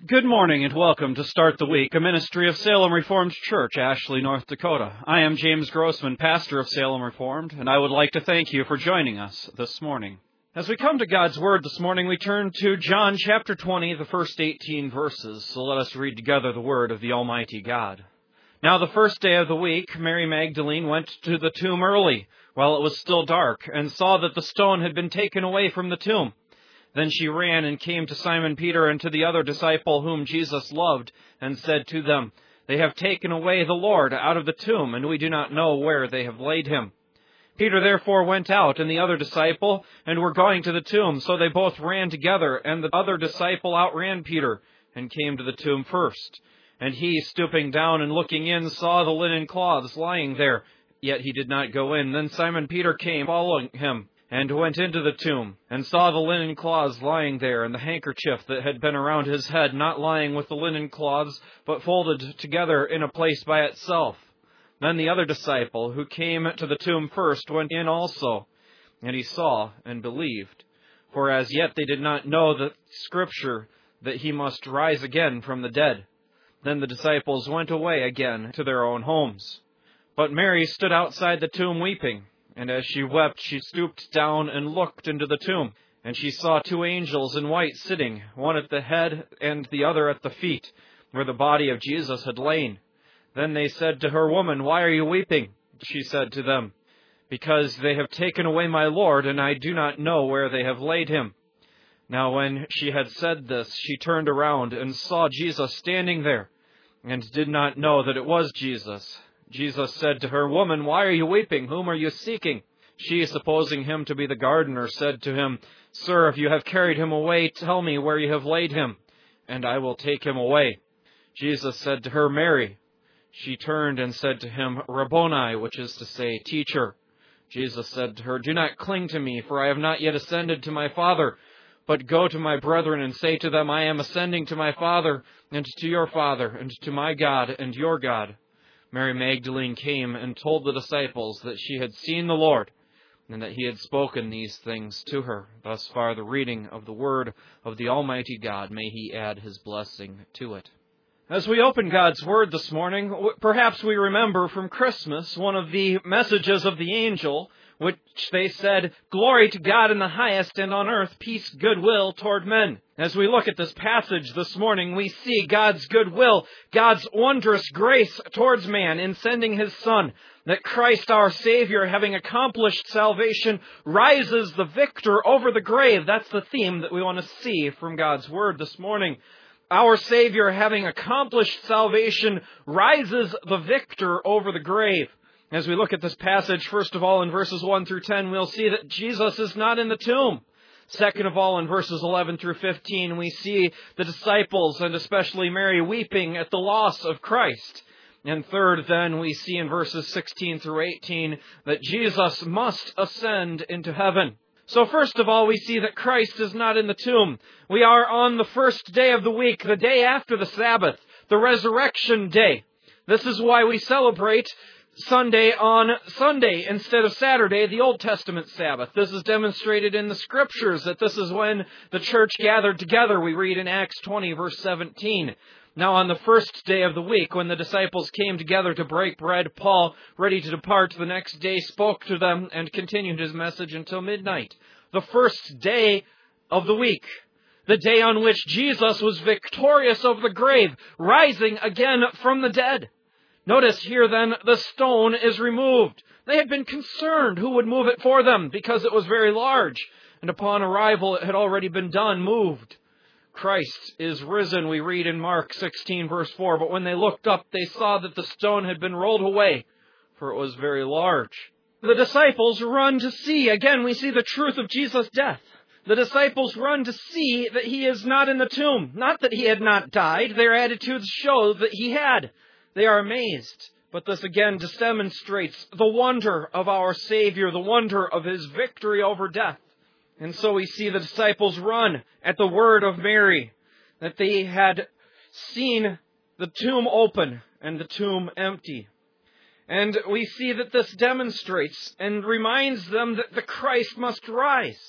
Good morning and welcome to Start the Week, a ministry of Salem Reformed Church, Ashley, North Dakota. I am James Grossman, pastor of Salem Reformed, and I would like to thank you for joining us this morning. As we come to God's Word this morning, we turn to John chapter 20, the first 18 verses. So let us read together the Word of the Almighty God. Now the first day of the week, Mary Magdalene went to the tomb early, while it was still dark, and saw that the stone had been taken away from the tomb. Then she ran and came to Simon Peter and to the other disciple whom Jesus loved, and said to them, "They have taken away the Lord out of the tomb, and we do not know where they have laid him." Peter therefore went out, and the other disciple, and were going to the tomb. So they both ran together, and the other disciple outran Peter, and came to the tomb first. And he, stooping down and looking in, saw the linen cloths lying there, yet he did not go in. Then Simon Peter came, following him, and went into the tomb, and saw the linen cloths lying there, and the handkerchief that had been around his head, not lying with the linen cloths, but folded together in a place by itself. Then the other disciple, who came to the tomb first, went in also, and he saw and believed. For as yet they did not know the Scripture, that he must rise again from the dead. Then the disciples went away again to their own homes. But Mary stood outside the tomb weeping. And as she wept, she stooped down and looked into the tomb. And she saw two angels in white sitting, one at the head and the other at the feet, where the body of Jesus had lain. Then they said to her, "Woman, why are you weeping?" She said to them, "Because they have taken away my Lord, and I do not know where they have laid him." Now when she had said this, she turned around and saw Jesus standing there, and did not know that it was Jesus. Jesus said to her, "Woman, why are you weeping? Whom are you seeking?" She, supposing him to be the gardener, said to him, "Sir, if you have carried him away, tell me where you have laid him, and I will take him away." Jesus said to her, "Mary." She turned and said to him, "Rabboni," which is to say, Teacher. Jesus said to her, "Do not cling to me, for I have not yet ascended to my Father. But go to my brethren and say to them, I am ascending to my Father, and to your Father, and to my God and your God." Mary Magdalene came and told the disciples that she had seen the Lord, and that he had spoken these things to her. Thus far the reading of the Word of the Almighty God. May He add His blessing to it. As we open God's Word this morning, perhaps we remember from Christmas one of the messages of the angel, which they said, "Glory to God in the highest, and on earth peace, goodwill toward men." As we look at this passage this morning, we see God's goodwill, God's wondrous grace towards man in sending His Son, that Christ our Savior, having accomplished salvation, rises the victor over the grave. That's the theme that we want to see from God's Word this morning. Our Savior, having accomplished salvation, rises the victor over the grave. As we look at this passage, first of all, in verses 1 through 10, we'll see that Jesus is not in the tomb. Second of all, in verses 11 through 15, we see the disciples, and especially Mary, weeping at the loss of Christ. And third, then, we see in verses 16 through 18 that Jesus must ascend into heaven. So first of all, we see that Christ is not in the tomb. We are on the first day of the week, the day after the Sabbath, the resurrection day. This is why we celebrate Sunday on Sunday instead of Saturday, the Old Testament Sabbath. This is demonstrated in the Scriptures that this is when the church gathered together. We read in Acts 20, verse 17. Now on the first day of the week, when the disciples came together to break bread, Paul, ready to depart the next day, spoke to them and continued his message until midnight. The first day of the week, the day on which Jesus was victorious over the grave, rising again from the dead. Notice here then, the stone is removed. They had been concerned who would move it for them because it was very large. And upon arrival, it had already been done, moved. Christ is risen, we read in Mark 16, verse 4. But when they looked up, they saw that the stone had been rolled away, for it was very large. The disciples run to see. Again, we see the truth of Jesus' death. The disciples run to see that He is not in the tomb. Not that He had not died. Their attitudes show that He had. They are amazed. But this again just demonstrates the wonder of our Savior, the wonder of His victory over death. And so we see the disciples run at the word of Mary, that they had seen the tomb open and the tomb empty. And we see that this demonstrates and reminds them that the Christ must rise.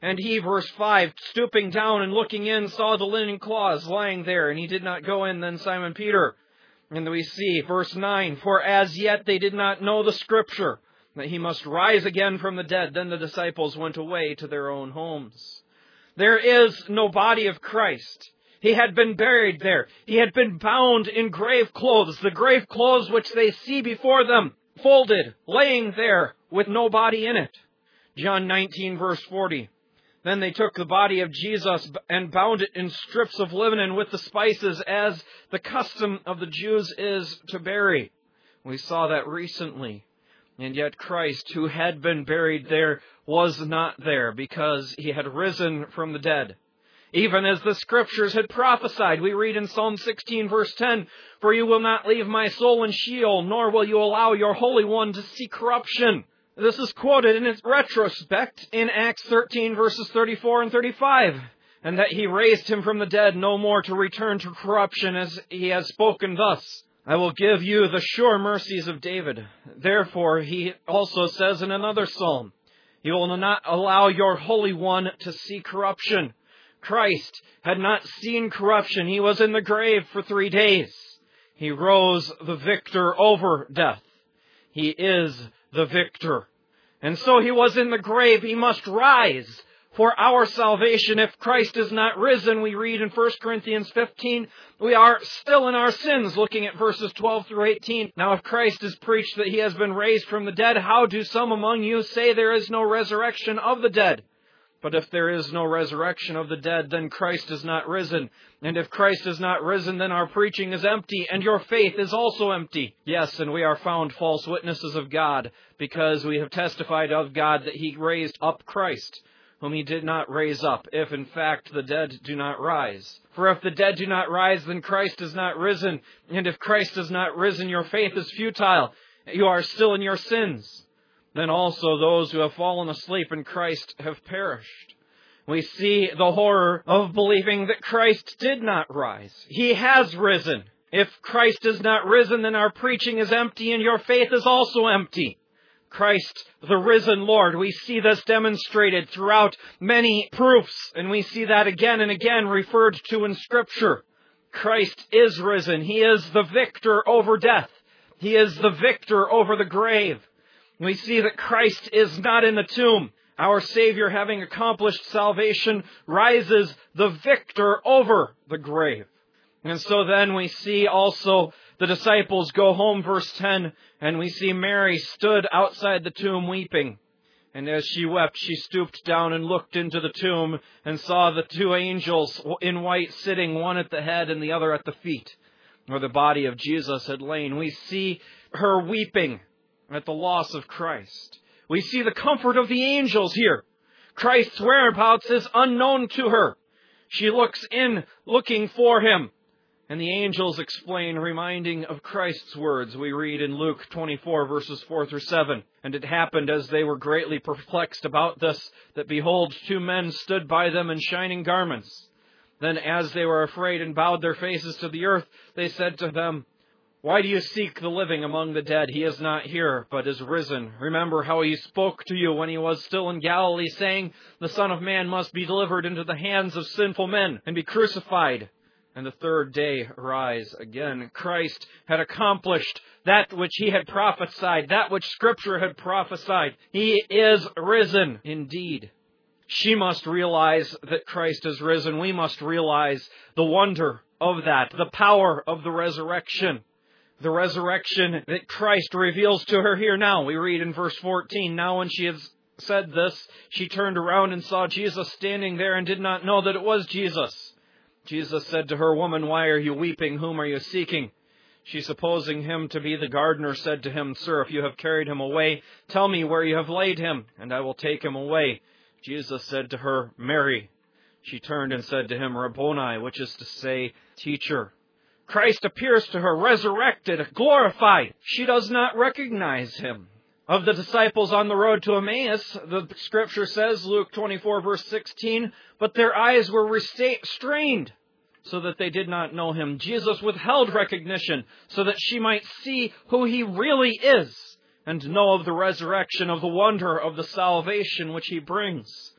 And he, verse 5, stooping down and looking in, saw the linen cloths lying there, and he did not go in. Then Simon Peter. And we see, verse 9, for as yet they did not know the Scripture, that he must rise again from the dead. Then the disciples went away to their own homes. There is no body of Christ. He had been buried there. He had been bound in grave clothes, the grave clothes which they see before them, folded, laying there with no body in it. John 19, verse 40. Then they took the body of Jesus and bound it in strips of linen with the spices, as the custom of the Jews is to bury. We saw that recently. And yet Christ, who had been buried there, was not there, because he had risen from the dead. Even as the Scriptures had prophesied, we read in Psalm 16, verse 10, for you will not leave my soul in Sheol, nor will you allow your Holy One to see corruption. This is quoted in its retrospect in Acts 13, verses 34 and 35, and that he raised him from the dead no more to return to corruption, as he has spoken thus, I will give you the sure mercies of David. Therefore, he also says in another psalm, you will not allow your Holy One to see corruption. Christ had not seen corruption. He was in the grave for 3 days. He rose the victor over death. He is the victor. And so he was in the grave. He must rise for our salvation. If Christ is not risen, we read in 1 Corinthians 15, we are still in our sins, looking at verses 12 through 18. Now, if Christ is preached that he has been raised from the dead, how do some among you say there is no resurrection of the dead? But if there is no resurrection of the dead, then Christ is not risen. And if Christ is not risen, then our preaching is empty, and your faith is also empty. Yes, and we are found false witnesses of God, because we have testified of God that he raised up Christ, whom he did not raise up, if in fact the dead do not rise. For if the dead do not rise, then Christ is not risen. And if Christ is not risen, your faith is futile. You are still in your sins. Then also those who have fallen asleep in Christ have perished. We see the horror of believing that Christ did not rise. He has risen. If Christ is not risen, then our preaching is empty and your faith is also empty. Christ, the risen Lord, we see this demonstrated throughout many proofs, and we see that again and again referred to in Scripture. Christ is risen. He is the victor over death. He is the victor over the grave. We see that Christ is not in the tomb. Our Savior, having accomplished salvation, rises the victor over the grave. And so then we see also the disciples go home, verse 10, and we see Mary stood outside the tomb weeping. And as she wept, she stooped down and looked into the tomb and saw the 2 angels in white sitting, one at the head and the other at the feet, where the body of Jesus had lain. We see her weeping at the loss of Christ. We see the comfort of the angels here. Christ's whereabouts is unknown to her. She looks in, looking for him. And the angels explain, reminding of Christ's words. We read in Luke 24, verses 4 through 7. And it happened, as they were greatly perplexed about this, that behold, 2 men stood by them in shining garments. Then as they were afraid and bowed their faces to the earth, they said to them, why do you seek the living among the dead? He is not here, but is risen. Remember how he spoke to you when he was still in Galilee, saying, the Son of Man must be delivered into the hands of sinful men and be crucified, and the 3rd day rise again. Christ had accomplished that which he had prophesied, that which Scripture had prophesied. He is risen indeed. She must realize that Christ is risen. We must realize the wonder of that, the power of the resurrection. The resurrection that Christ reveals to her here now. We read in verse 14, now when she had said this, she turned around and saw Jesus standing there and did not know that it was Jesus. Jesus said to her, woman, why are you weeping? Whom are you seeking? She, supposing him to be the gardener, said to him, sir, if you have carried him away, tell me where you have laid him, and I will take him away. Jesus said to her, Mary. She turned and said to him, Rabboni, which is to say, teacher. Christ appears to her, resurrected, glorified. She does not recognize him. Of the disciples on the road to Emmaus, the Scripture says, Luke 24, verse 16, but their eyes were restrained, so that they did not know him. Jesus withheld recognition, so that she might see who he really is, and know of the resurrection, of the wonder of the salvation which he brings.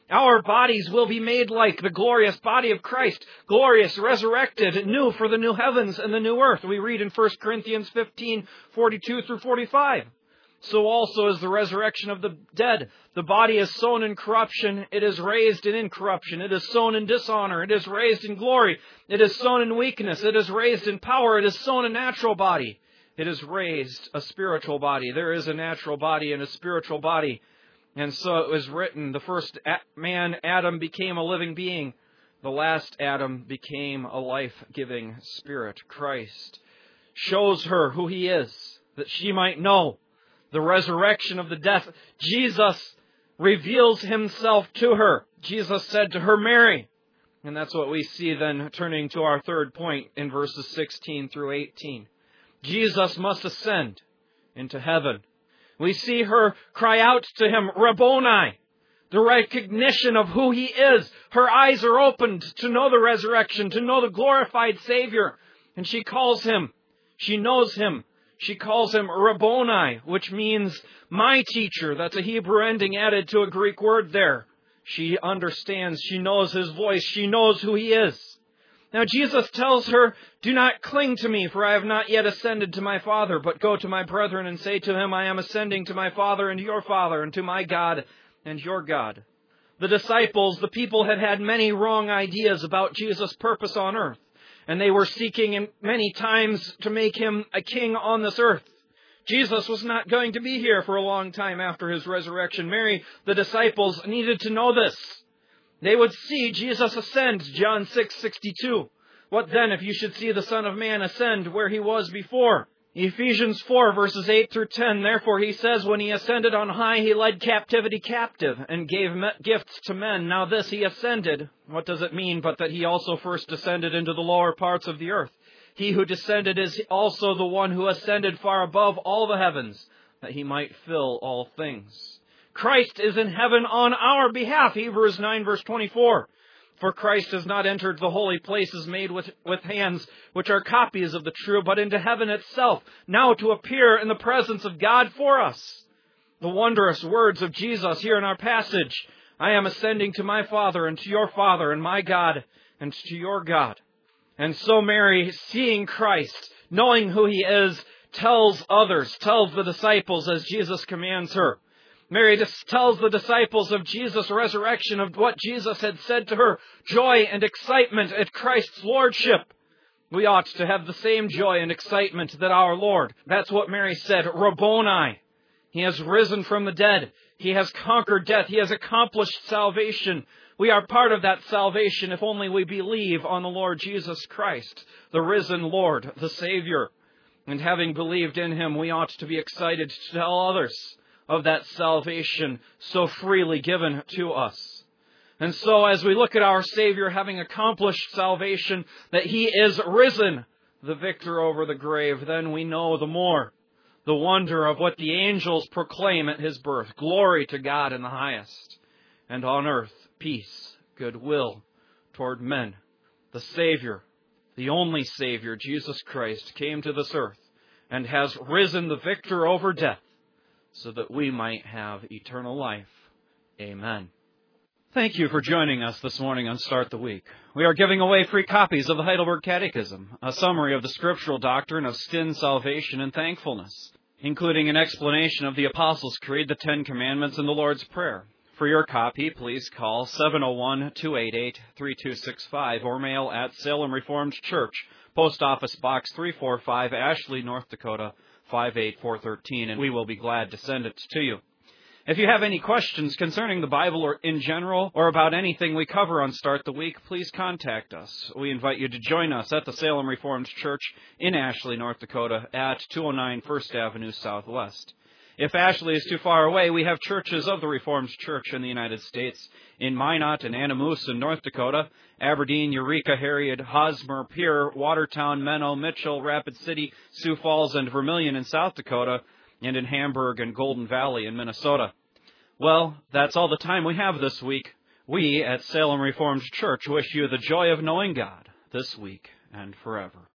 Our bodies will be made like the glorious body of Christ, glorious, resurrected, new for the new heavens and the new earth. We read in 1 Corinthians 15:42 through 45. So also is the resurrection of the dead. The body is sown in corruption, it is raised in incorruption. It is sown in dishonor, it is raised in glory. It is sown in weakness, it is raised in power. It is sown a natural body, it is raised a spiritual body. There is a natural body and a spiritual body. And so it was written, the first man, Adam, became a living being. The last Adam became a life-giving spirit. Christ shows her who he is, that she might know the resurrection of the death. Jesus reveals himself to her. Jesus said to her, Mary. And that's what we see then turning to our third point in verses 16 through 18. Jesus must ascend into heaven. We see her cry out to him, Rabboni, the recognition of who he is. Her eyes are opened to know the resurrection, to know the glorified Savior. And she calls him, she knows him. She calls him Rabboni, which means my teacher. That's a Hebrew ending added to a Greek word there. She understands, she knows his voice, she knows who he is. Now Jesus tells her, do not cling to me, for I have not yet ascended to my Father, but go to my brethren and say to him, I am ascending to my Father and your Father, and to my God and your God. The disciples, the people had had many wrong ideas about Jesus' purpose on earth, and they were seeking him many times to make him a king on this earth. Jesus was not going to be here for a long time after his resurrection. Mary, the disciples, needed to know this. They would see Jesus ascend, John 6:62. What then if you should see the Son of Man ascend where he was before? Ephesians 4, verses 8 through 10. Therefore he says, when he ascended on high, he led captivity captive and gave gifts to men. Now this he ascended. What does it mean but that he also first descended into the lower parts of the earth? He who descended is also the one who ascended far above all the heavens, that he might fill all things. Christ is in heaven on our behalf, Hebrews 9, verse 24. For Christ has not entered the holy places made with hands, which are copies of the true, but into heaven itself, now to appear in the presence of God for us. The wondrous words of Jesus here in our passage, I am ascending to my Father and to your Father and my God and to your God. And so Mary, seeing Christ, knowing who he is, tells others, tells the disciples as Jesus commands her. Mary tells the disciples of Jesus' resurrection, of what Jesus had said to her, joy and excitement at Christ's lordship. We ought to have the same joy and excitement that our Lord. That's what Mary said, Rabboni. He has risen from the dead. He has conquered death. He has accomplished salvation. We are part of that salvation if only we believe on the Lord Jesus Christ, the risen Lord, the Savior. And having believed in him, we ought to be excited to tell others of that salvation so freely given to us. And so as we look at our Savior having accomplished salvation, that he is risen, the victor over the grave, then we know the more the wonder of what the angels proclaim at his birth. Glory to God in the highest, and on earth peace, goodwill toward men. The Savior, the only Savior, Jesus Christ, came to this earth and has risen the victor over death, so that we might have eternal life. Amen. Thank you for joining us this morning on Start the Week. We are giving away free copies of the Heidelberg Catechism, a summary of the scriptural doctrine of sin, salvation, and thankfulness, including an explanation of the Apostles' Creed, the Ten Commandments, and the Lord's Prayer. For your copy, please call 701-288-3265 or mail at Salem Reformed Church, Post Office Box 345, Ashley, North Dakota, 58413, and we will be glad to send it to you. If you have any questions concerning the Bible or in general or about anything we cover on Start the Week, please contact us. We invite you to join us at the Salem Reformed Church in Ashley, North Dakota at 209 First Avenue Southwest. If Ashley is too far away, we have churches of the Reformed Church in the United States in Minot and Anamoose in North Dakota, Aberdeen, Eureka, Harriet, Hosmer, Pierre, Watertown, Menno, Mitchell, Rapid City, Sioux Falls, and Vermilion in South Dakota, and in Hamburg and Golden Valley in Minnesota. Well, that's all the time we have this week. We at Salem Reformed Church wish you the joy of knowing God this week and forever.